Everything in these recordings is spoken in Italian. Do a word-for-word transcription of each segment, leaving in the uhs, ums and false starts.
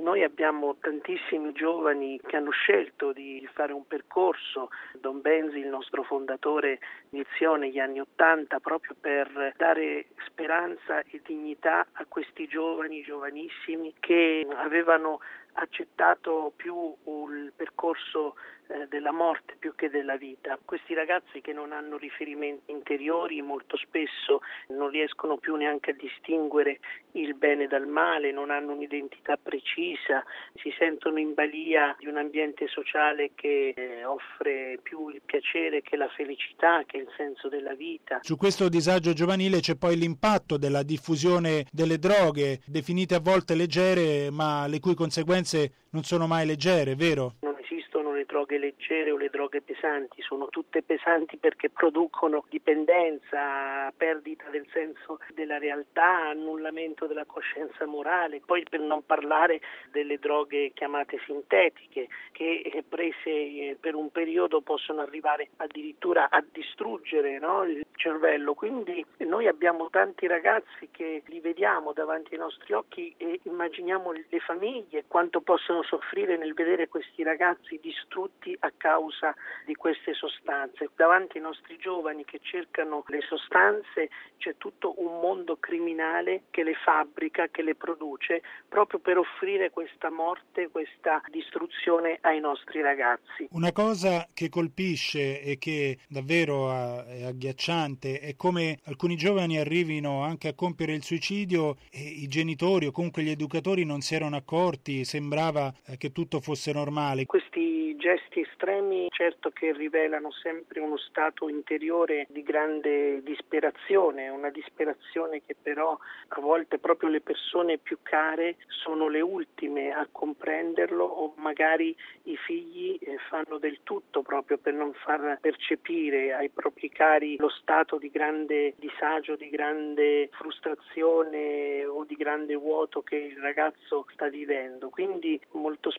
Noi abbiamo tantissimi giovani che hanno scelto di fare un percorso. Don Benzi, il nostro fondatore, iniziò negli anni Ottanta proprio per dare speranza e dignità a questi giovani, giovanissimi, che avevano accettato più il percorso eh, della morte più che della vita. Questi ragazzi che non hanno riferimenti interiori molto spesso non riescono più neanche a distinguere il bene dal male, non hanno un'identità precisa, si sentono in balia di un ambiente sociale che eh, offre più il piacere che la felicità, che il senso della vita. Su questo disagio giovanile c'è poi l'impatto della diffusione delle droghe, definite a volte leggere, ma le cui conseguenze non sono mai leggere, vero? Non esistono le droghe leggere o le droghe pesanti, sono tutte pesanti perché producono dipendenza, perdita del senso della realtà, annullamento della coscienza morale. Poi per non parlare delle droghe chiamate sintetiche, che prese per un periodo possono arrivare addirittura a distruggere, no, il cervello. Quindi noi abbiamo tanti ragazzi che li vediamo davanti ai nostri occhi e immaginiamo le famiglie, quanto possono soffrire nel vedere questi ragazzi distrutti a causa di queste sostanze. Davanti ai nostri giovani che cercano le sostanze c'è tutto un mondo criminale che le fabbrica, che le produce, proprio per offrire questa morte, questa distruzione ai nostri ragazzi. Una cosa che colpisce e che davvero è agghiacciante è come alcuni giovani arrivino anche a compiere il suicidio e i genitori o comunque gli educatori non si erano accorti, sembrava che tutto fosse normale. Questi gesti estremi certo che rivelano sempre uno stato interiore di grande disperazione, una disperazione che però a volte proprio le persone più care sono le ultime a comprenderlo, o magari i figli fanno del tutto proprio per non far percepire ai propri cari lo stato di grande disagio, di grande frustrazione o di grande vuoto che il ragazzo sta vivendo. Quindi molto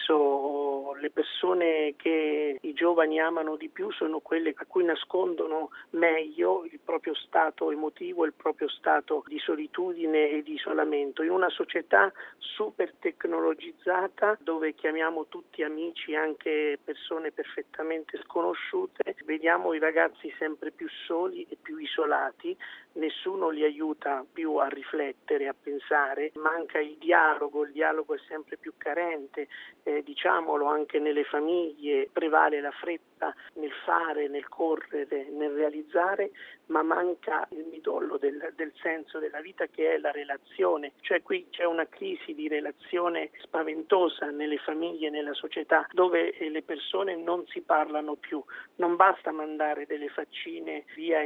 spesso le persone che i giovani amano di più sono quelle a cui nascondono meglio il proprio stato emotivo, il proprio stato di solitudine e di isolamento. In una società super tecnologizzata, dove chiamiamo tutti amici anche persone perfettamente sconosciute, vediamo i ragazzi sempre più soli e più isolati, nessuno li aiuta più a riflettere, a pensare, manca il dialogo, il dialogo è sempre più carente, eh, diciamolo anche nelle famiglie, prevale la fretta nel fare, nel correre, nel realizzare, ma manca il midollo del, del senso della vita, che è la relazione. Cioè qui c'è una crisi di relazione spaventosa nelle famiglie, nella società, dove le persone non si parlano più. Non basta mandare delle faccine via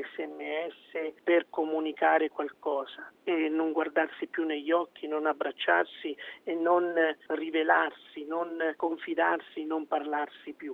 sms per comunicare qualcosa e non guardarsi più negli occhi, non abbracciarsi e non rivelarsi, non confidarsi, non parlarsi più.